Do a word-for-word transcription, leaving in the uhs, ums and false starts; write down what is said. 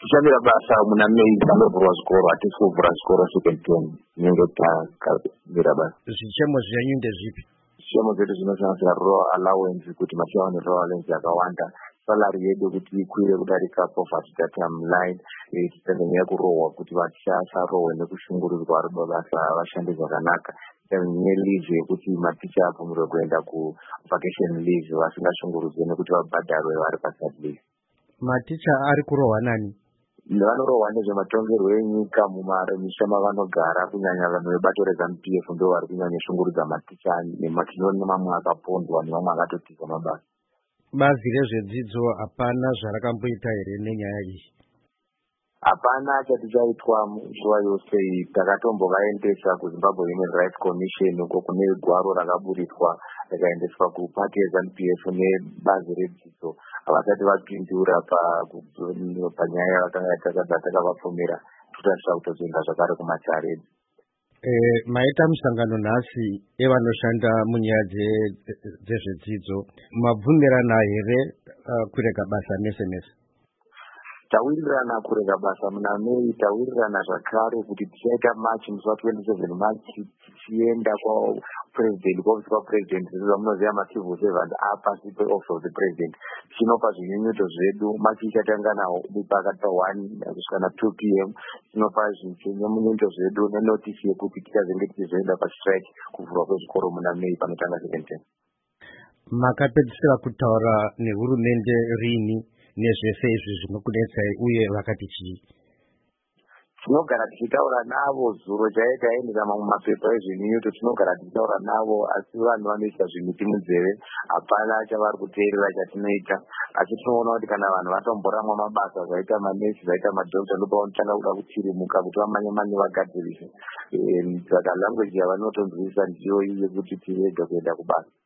tichamira basa muna Mei panovhurwa zvikoro, hatisi kuvhura zvikoro second term tinenge takamira basa. Zvichemo zvenyu ndezvipi? Zvichemo zvedu zvinosanganisira rural allowance, kuti machava nerural allowance yakawanda, salary yedu kuti ikwire kudarika poverty datum line, titangenyaya kurohwa kuti vasarohwe nekushungurudzwa vari mabasa vashande zvakanaka. Neleave yekuti maticha abvumirwe kuenda kuvacation leave vasingashungurudzwe nekuti vabhadharwe vari paside leave. Maticha ari kurohwa nani? Vanorohwa nezvematongerwo enyika mumisha mavanogara, kunyanya vanhu vebato reZANU P F ndo vari kunyanya shungurudza maticha nematinoona mamwe akapondwa nemamwe akatotiza mabasa. Bazi rezvedzidzo hapana zvarakamboita here nenyaya iyi? Hapana chati chaitwa nguva yose. Takatombovaendesa kuZimbabwe Human Rights Commission uko kune gwaro rakaburitwa rikaendeswa kupati yeZANU P F nebazi redzidzo. Havasati vapindura panyaya yakanga takavapfumira tutasvika kutozoenda zvakare kumatare. Maita musangano nhasi evanoshanda munyaya dzezvedzidzo, mabvumirana here kurega basa nese nese? Tawirirana kurega basa muna Mei, tawirirana zvakare kuti tichaita march musi wa twenty-seven March tichienda kwapresident, kuofisi kwapresident, zvamunoziva macivil servant apasi peoffice of the president. Tinopa zvinyunyuto zvedu, march ichatanga pakati one kusvika na two p m Tinopa zvinyunyuto zvedu nenotisi yekuti tichazenge tichizoenda pastrike kuvhurwa kwezvikoro muna Mei panotanga second term. Makapedzisira kutaura nehurumende rini nezvese izvi zvinokudetsai uye vakati chii? Tinogara tichitaura navo zuro chaita endera mamwe mapepa ezvinyunyuto, tinogara tichitaura navo, asi vanhu vanoisa zvimiti munzeve, hapana chavari kuteerera chatinoita. Asi tinoona kuti kana vanhu vatomboramwa mabasa zvaita manesi, zvaita madhokita, ndopavanotanga kuda kutirimuka kuti vamanye manye vagadzirise. Saka language yavanotonzwisa ndiyo iyi yekuti tirege kuenda kubasa.